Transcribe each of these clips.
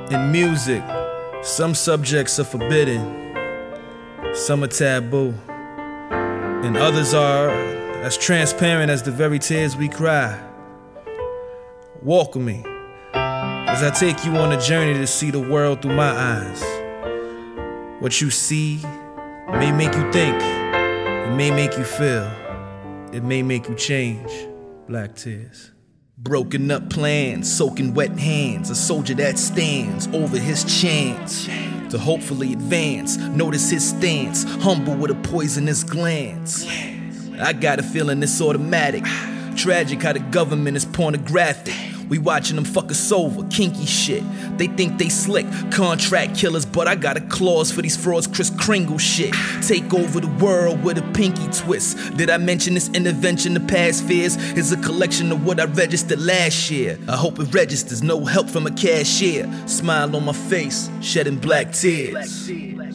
In music, some subjects are forbidden, some are taboo, and others are as transparent as the very tears we cry. Walk with me as I take you on a journey to see the world through my eyes. What you see may make you think, it may make you feel, it may make you change. Black tears. Broken up plans, soaking wet hands, a soldier that stands over his chance to hopefully advance. Notice his stance, humble with a poisonous glance. I got a feeling it's automatic. Tragic how the government is pornographic. We watching them fuck us over, kinky shit. They think they slick, contract killers, but I got a clause for these frauds, Kris Kringle shit. Take over the world with a pinky twist. Did I mention this intervention? The past fears is a collection of what I registered last year. I hope it registers, no help from a cashier. Smile on my face, shedding black tears.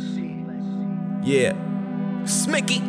Yeah, Smicky.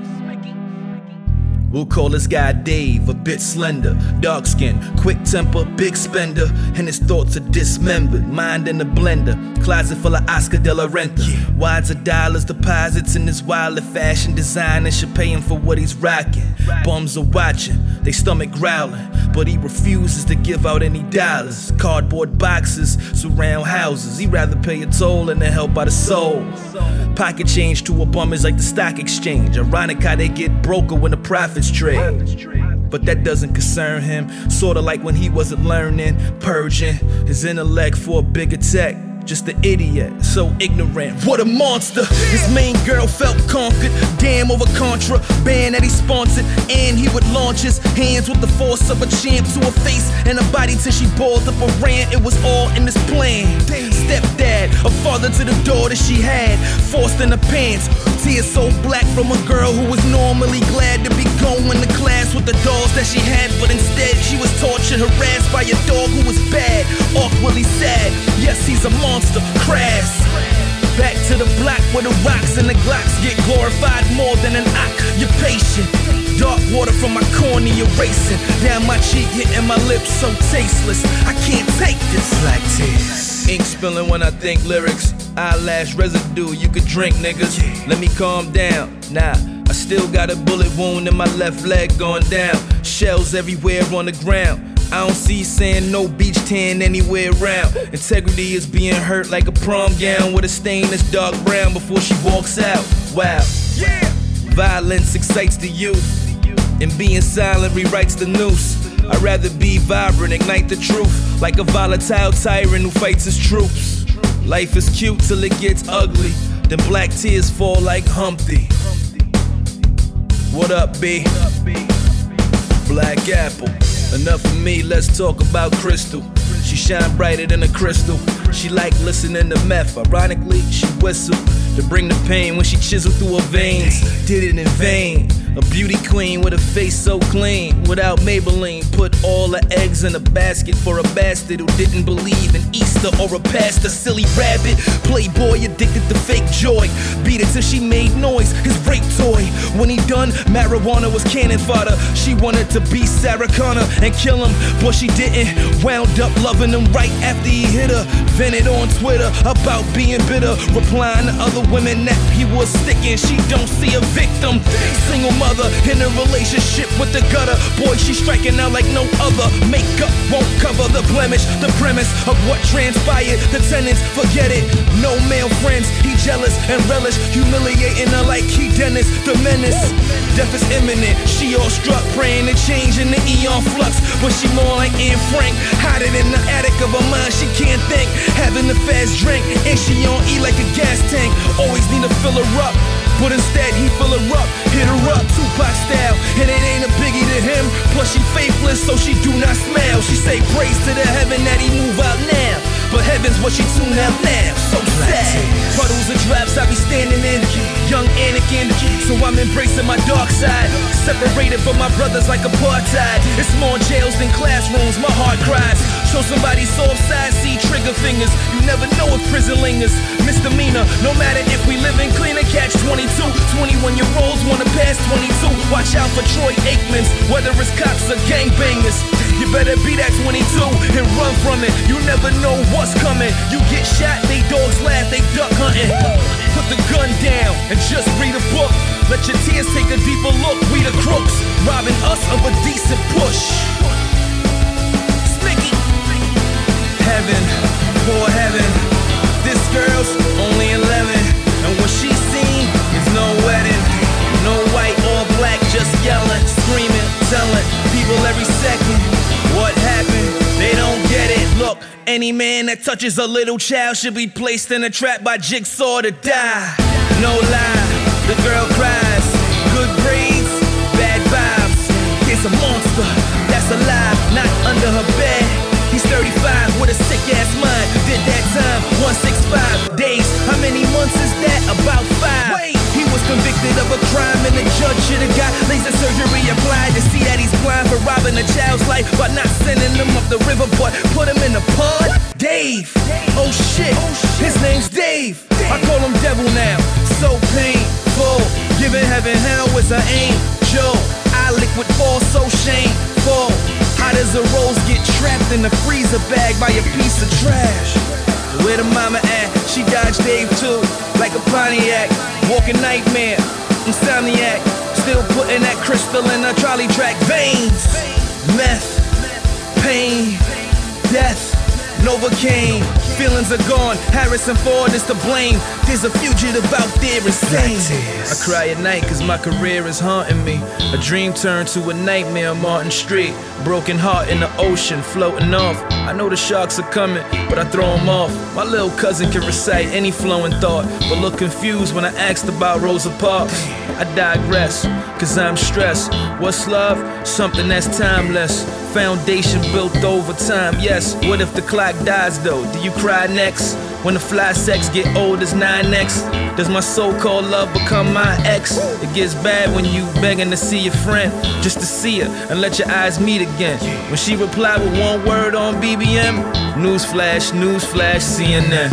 We'll call this guy Dave, a bit slender, dark skin, quick temper, big spender, and his thoughts are dismembered, mind in a blender, closet full of Oscar de la Renta. Wads of dollars, deposits in his wildly fashion designer should pay him for what he's rocking. Bums are watching, they stomach growling, but he refuses to give out any dollars. Cardboard boxes surround houses, he'd rather pay a toll than to help out a soul. Pocket change to a bum is like the stock exchange. Ironic how they get broker when the profits trade. But that doesn't concern him. Sorta like when he wasn't learning, purging his intellect for a bigger tech. Just an idiot, so ignorant. What a monster! His main girl felt conquered. Damn over contraband that he sponsored. And he would launch his hands with the force of a champ to her face and her body till she balled up a rant. It was all in this plan. Stepdad, a father to the daughter she had, forced in her pants. Tears so black from a girl who was normally glad to be going to class with the dolls that she had, but instead she was tortured, harassed by a dog who was bad, awkwardly sad. Yes, he's a monster, crass. Back to the block where the rocks and the glocks get glorified more than an occupation. Dark water from my cornea racing down my cheek, hitting my lips so tasteless. I can't take this. Black tears. Ink spilling when I think lyrics. Eyelash residue, you could drink, niggas. Let me calm down. Nah, I still got a bullet wound in my left leg going down. Shells everywhere on the ground. I don't see sand, no beach tan anywhere around. Integrity is being hurt like a prom gown with a stain that's dark brown before she walks out. Wow. Violence excites the youth, and being silent rewrites the noose. I'd rather be vibrant, ignite the truth, like a volatile tyrant who fights his troops. Life is cute till it gets ugly, then black tears fall like Humpty. What up, B? Black Apple. Enough of me, let's talk about Crystal. She shine brighter than a crystal. She like listening to meth. Ironically, she whistled to bring the pain when she chiseled through her veins. Did it in vain. A beauty queen with a face so clean. Without Maybelline, put all her eggs in a basket for a bastard who didn't believe in Easter or a pastor. Silly rabbit, playboy addicted to fake joy. Beat it till she made noise, his rape toy. When he done, marijuana was cannon fodder. She wanted to be Sarah Connor and kill him, but she didn't. Wound up loving him right after he hit her. Vented on Twitter about being bitter, replying to other women that he was sticking. She don't see a victim. Single mother in a relationship with the gutter. Boy, she's striking out like no other. Makeup won't cover the blemish. The premise of what transpired, the tenants forget it. No male friends, he jealous and relish, humiliating her like he Dennis the Menace. Death is imminent, she all struck, praying to change in the eon flux, but she more like Anne Frank, hiding in the attic of her mind. She can't think, having a fast drink, and she on E like a gas tank. Always need to fill her up, but instead he fill her up, hit her up Tupac style, and it ain't a biggie to him. Plus she faithless, so she do not smile. She say praise to the heaven that he move out now, but heaven's what she tune out now. So sad. Puddles of drops I be standing in, young Anakin, so I'm embracing my dark side. Separated from my brothers like apartheid. It's more jails than classrooms, my heart cries. Show somebody soft side, see trigger fingers. You never know if prison lingers. Misdemeanor, no matter if we live in clean or catch 22. 21-year-olds wanna pass 22. Watch out for Troy Aikmans, whether it's cops or gangbangers. You better be that 22 and run from it. You never know what's coming. You get shot, they dogs laugh, they duck hunting. Put the gun down and just read a book. Let your tears take a deeper look. We the crooks, robbing us of a decent push. Smicky. Heaven, poor heaven. This girl's only 11, and what she's seen is no wedding. No white or black, just yelling, screaming, telling people every second what happened. They don't get it. Look, any man that touches a little child should be placed in a trap by Jigsaw to die. No lie, the girl cries. Good grades, bad vibes. Here's a monster that's alive, not under her bed. He's 35 with a sick ass mind. Did that time 165 days. How many months is that? About 5. Wait. He was convicted of a crime and the judge should've got laser surgery applied to see that he's blind for robbing a child's life by not sending him up the river, but put him in the pond. Dave. Oh shit. His name's Dave. I call him Devil now. So painful. Giving heaven hell is an angel. I liquid fall so shameful. How does a rose get trapped in the freezer bag by a piece of trash? Where the mama at? She dodged Dave too, like a Pontiac. Walking nightmare, insomniac. Still putting that crystal in her trolley track veins. Meth, pain, death, Novocaine. Feelings are gone, Harrison Ford is to blame. There's a fugitive out there insane. I cry at night cause my career is haunting me. A dream turned to a nightmare on Martin Street. Broken heart in the ocean, floating off. I know the sharks are coming, but I throw them off. My little cousin can recite any flowing thought, but look confused when I asked about Rosa Parks. I digress, cause I'm stressed. What's love? Something that's timeless. Foundation built over time, yes. What if the clock dies though? Do you cry next? When the fly sex get old as 9X? Does my so-called love become my ex? It gets bad when you begging to see your friend, just to see her and let your eyes meet again. When she replied with one word on BBM, newsflash, newsflash, CNN.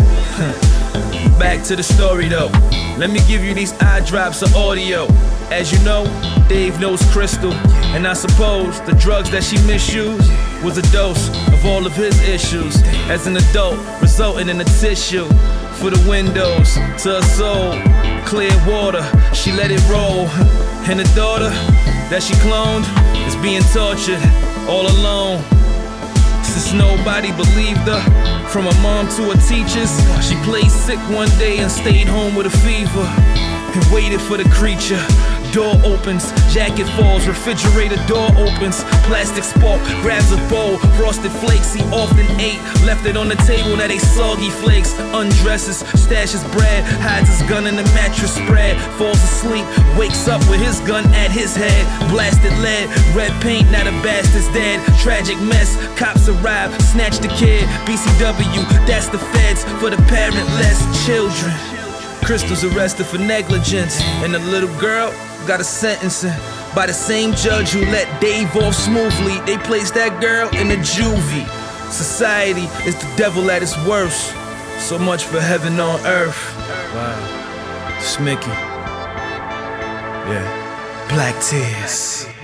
Back to the story though. Let me give you these eye drops of audio. As you know, Dave knows Crystal, and I suppose the drugs that she misused was a dose of all of his issues. As an adult, resulting in a tissue for the windows to her soul. Clear water, she let it roll. And the daughter that she cloned is being tortured all alone. Since nobody believed her, from her mom to her teachers, she played sick one day and stayed home with a fever and waited for the creature. Door opens, jacket falls, refrigerator door opens. Plastic spark grabs a bowl, frosted flakes he often ate. Left it on the table, now they soggy flakes. Undresses, stashes bread, hides his gun in the mattress spread. Falls asleep, wakes up with his gun at his head. Blasted lead, red paint, now the bastard's dead. Tragic mess, cops arrive, snatch the kid. BCW, that's the feds for the parentless children. Crystal's arrested for negligence, and the little girl got a sentencing by the same judge who let Dave off smoothly. They placed that girl in a juvie. Society is the devil at its worst. So much for heaven on earth. Wow. Smicky. Yeah. Black tears.